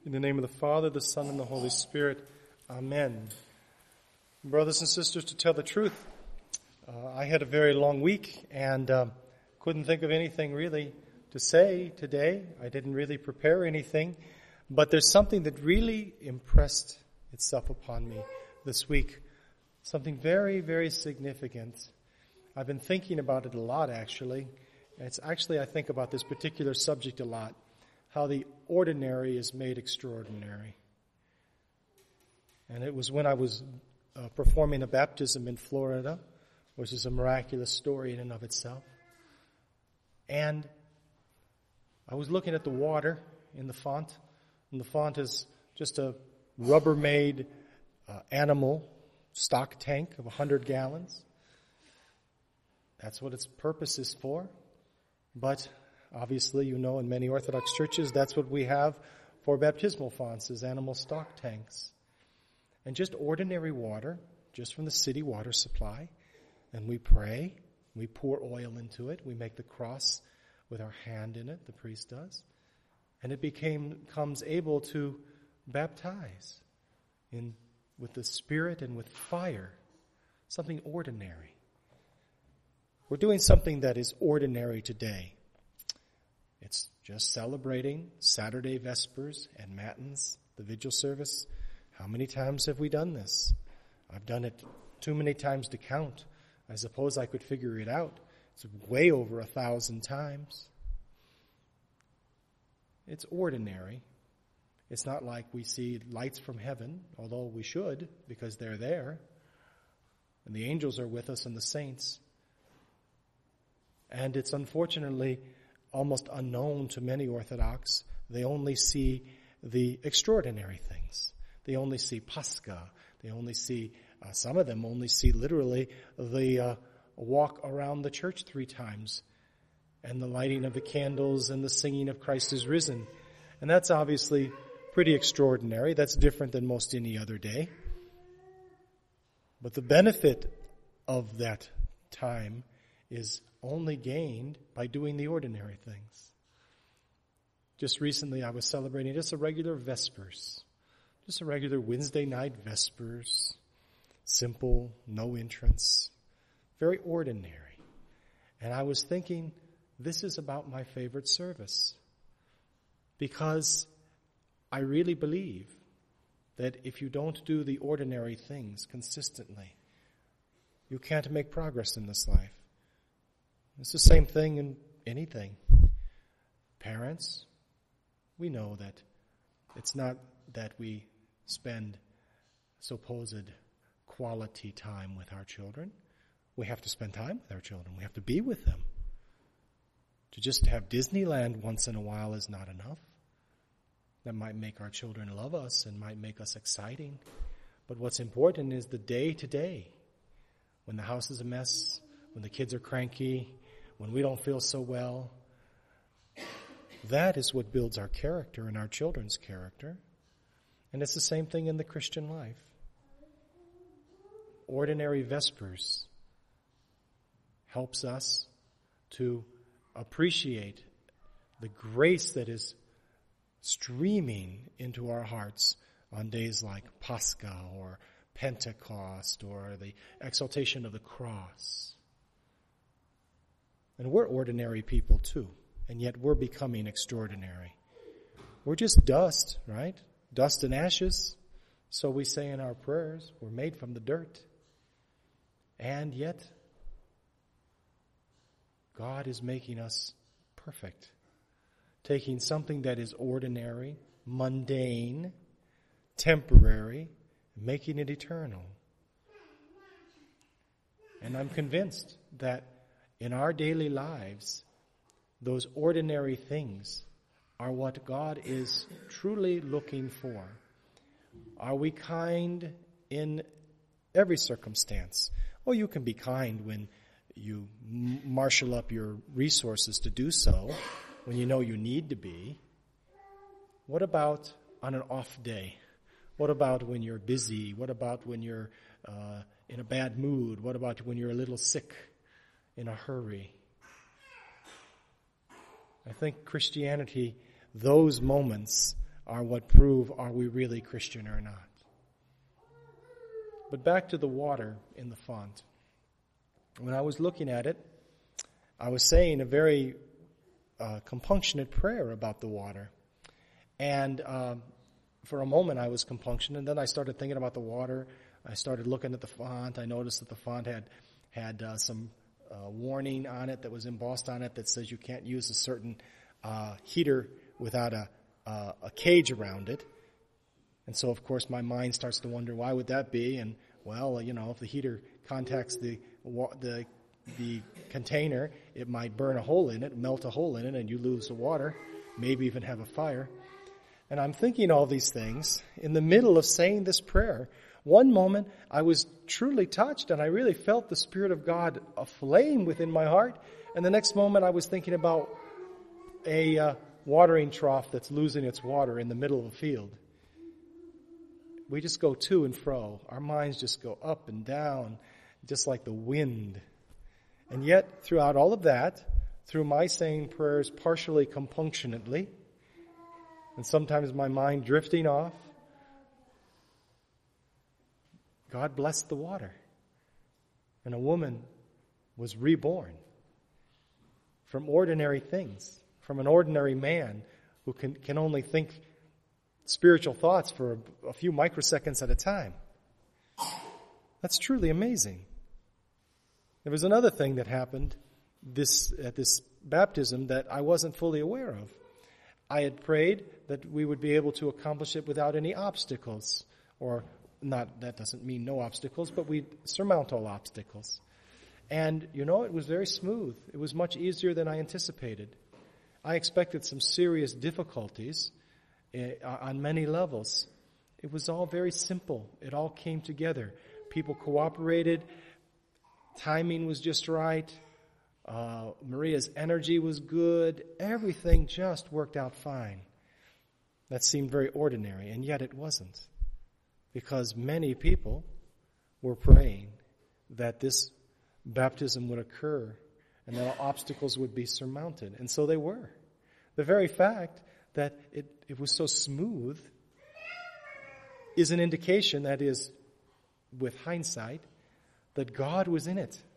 In the name of the Father, the Son, and the Holy Spirit. Amen. Brothers and sisters, to tell the truth, I had a very long week and couldn't think of anything really to say today. I didn't really prepare anything, but there's something that really impressed itself upon me this week. Something very, very significant. I've been thinking about it a lot, actually. I think about this particular subject a lot. How the ordinary is made extraordinary. And it was when I was performing a baptism in Florida, which is a miraculous story in and of itself. And I was looking at the water in the font, and the font is just a Rubbermaid animal stock tank of 100 gallons. That's what its purpose is for. But obviously, you know, in many Orthodox churches, that's what we have for baptismal fonts, is animal stock tanks. And just ordinary water, just from the city water supply. And we pray, we pour oil into it, we make the cross with our hand in it, the priest does. And it becomes able to baptize with the Spirit and with fire, something ordinary. We're doing something that is ordinary today. It's just celebrating Saturday Vespers and Matins, the vigil service. How many times have we done this? I've done it too many times to count. I suppose I could figure it out. It's way over 1,000 times. It's ordinary. It's not like we see lights from heaven, although we should, because they're there. And the angels are with us and the saints. And it's unfortunately almost unknown to many Orthodox. They only see the extraordinary things. They only see Pascha. They only see, some of them only see literally the walk around the church 3 times and the lighting of the candles and the singing of Christ is risen. And that's obviously pretty extraordinary. That's different than most any other day. But the benefit of that time is only gained by doing the ordinary things. Just recently I was celebrating just a regular Vespers, just a regular Wednesday night Vespers, simple, no entrance, very ordinary. And I was thinking, this is about my favorite service, because I really believe that if you don't do the ordinary things consistently, you can't make progress in this life. It's the same thing in anything. Parents, we know that it's not that we spend supposed quality time with our children. We have to spend time with our children. We have to be with them. To just have Disneyland once in a while is not enough. That might make our children love us and might make us exciting. But what's important is the day-to-day. When the house is a mess, when the kids are cranky, when we don't feel so well, that is what builds our character and our children's character. And it's the same thing in the Christian life. Ordinary Vespers helps us to appreciate the grace that is streaming into our hearts on days like Pascha or Pentecost or the exaltation of the cross. And we're ordinary people too, and yet we're becoming extraordinary. We're just dust, right? Dust and ashes. So we say in our prayers, we're made from the dirt. And yet, God is making us perfect. Taking something that is ordinary, mundane, temporary, making it eternal. And I'm convinced that in our daily lives, those ordinary things are what God is truly looking for. Are we kind in every circumstance? Oh, you can be kind when you marshal up your resources to do so, when you know you need to be. What about on an off day? What about when you're busy? What about when you're in a bad mood? What about when you're a little sick, in a hurry? I think Christianity, those moments are what prove are we really Christian or not. But back to the water in the font. When I was looking at it, I was saying a very compunctionate prayer about the water. And for a moment I was compunctioned, and then I started thinking about the water. I started looking at the font. I noticed that the font had some warning on it that was embossed on it that says you can't use a certain heater without a cage around it. And so, of course, my mind starts to wonder, why would that be? And, well, if the heater contacts the container, it might burn a hole in it, melt a hole in it, and you lose the water, maybe even have a fire. And I'm thinking all these things in the middle of saying this prayer. One moment, I was truly touched, and I really felt the Spirit of God aflame within my heart. And the next moment, I was thinking about a watering trough that's losing its water in the middle of a field. We just go to and fro. Our minds just go up and down, just like the wind. And yet, throughout all of that, through my saying prayers partially compunctionately, and sometimes my mind drifting off, God blessed the water. And a woman was reborn from ordinary things, from an ordinary man who can only think spiritual thoughts for a few microseconds at a time. That's truly amazing. There was another thing that happened at this baptism that I wasn't fully aware of. I had prayed that we would be able to accomplish it without any obstacles, or not, that doesn't mean no obstacles, but we'd surmount all obstacles. And, it was very smooth. It was much easier than I anticipated. I expected some serious difficulties on many levels. It was all very simple. It all came together. People cooperated. Timing was just right. Maria's energy was good. Everything just worked out fine. That seemed very ordinary, and yet it wasn't. Because many people were praying that this baptism would occur and that obstacles would be surmounted. And so they were. The very fact that it was so smooth is an indication, that is, with hindsight, that God was in it.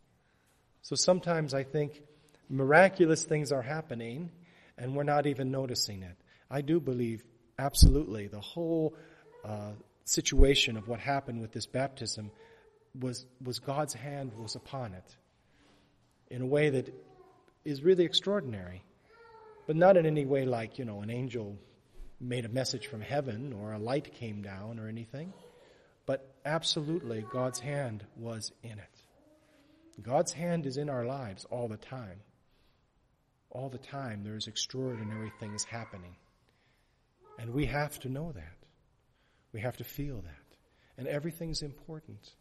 So sometimes I think miraculous things are happening and we're not even noticing it. I do believe absolutely the whole situation of what happened with this baptism was God's hand was upon it in a way that is really extraordinary, but not in any way like, an angel made a message from heaven or a light came down or anything, but absolutely God's hand was in it. God's hand is in our lives all the time. All the time there's extraordinary things happening. And we have to know that. We have to feel that. And everything's important.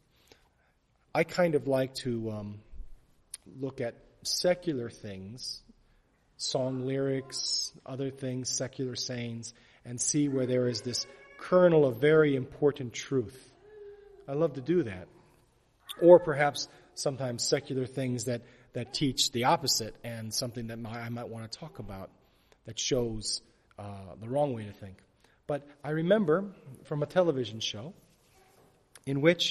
I kind of like to look at secular things, song lyrics, other things, secular sayings, and see where there is this kernel of very important truth. I love to do that. Or perhaps sometimes secular things that teach the opposite, and something that I might want to talk about that shows the wrong way to think. But I remember from a television show in which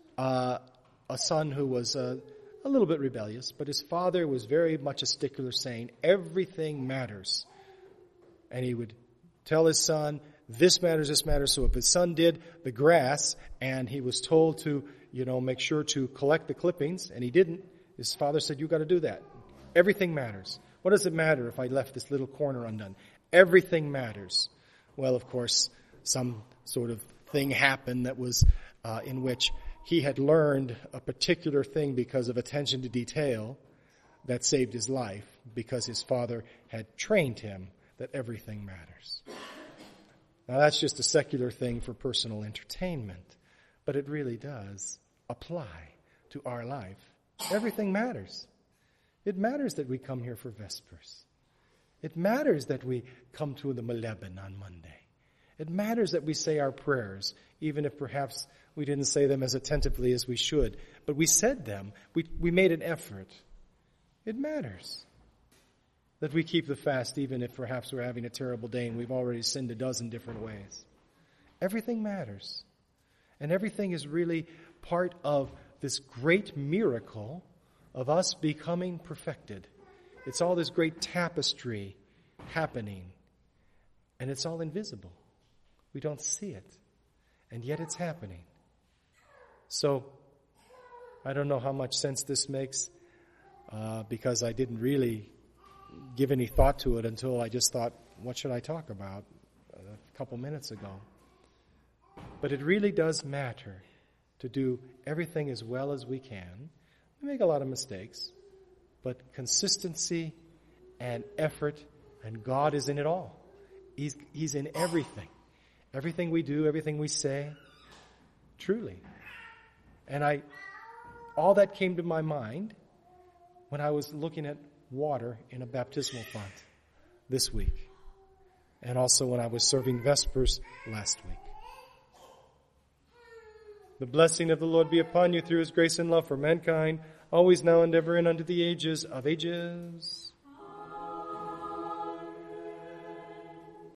a son who was a little bit rebellious, but his father was very much a stickler, saying everything matters. And he would tell his son, this matters, this matters. So if his son did the grass and he was told to, make sure to collect the clippings, and he didn't, his father said, you got to do that. Everything matters. What does it matter if I left this little corner undone? Everything matters. Well, of course, some sort of thing happened that was in which he had learned a particular thing because of attention to detail that saved his life, because his father had trained him that everything matters. Now, that's just a secular thing for personal entertainment, but it really does apply to our life. Everything matters. It matters that we come here for Vespers. It matters that we come to the Moleben on Monday. It matters that we say our prayers, even if perhaps we didn't say them as attentively as we should. But we said them. We made an effort. It matters. that we keep the fast even if perhaps we're having a terrible day and we've already sinned a dozen different ways. Everything matters. And everything is really part of this great miracle of us becoming perfected. It's all this great tapestry happening. And it's all invisible. We don't see it. And yet it's happening. So, I don't know how much sense this makes because I didn't really give any thought to it until I just thought, what should I talk about a couple minutes ago? But it really does matter to do everything as well as we can. We make a lot of mistakes, but consistency and effort, and God is in it all. He's in everything. Everything we do, everything we say, truly. And all that came to my mind when I was looking at water in a baptismal font this week. And also when I was serving Vespers last week. The blessing of the Lord be upon you through his grace and love for mankind, always now and ever and unto the ages of ages.